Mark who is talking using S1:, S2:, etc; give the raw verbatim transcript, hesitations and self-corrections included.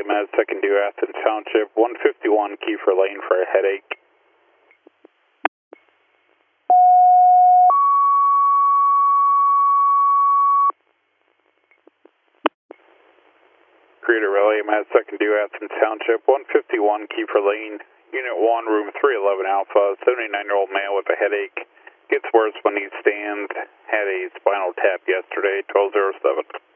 S1: Med Second due Athens Township, one fifty-one Kiefer Lane for a headache. Creator Relay Med Second due Athens Township, one fifty-one Kiefer Lane, Unit one, Room three eleven Alpha, seventy-nine-year-old male with a headache. Gets worse when he stands. Had a spinal tap yesterday, twelve oh seven.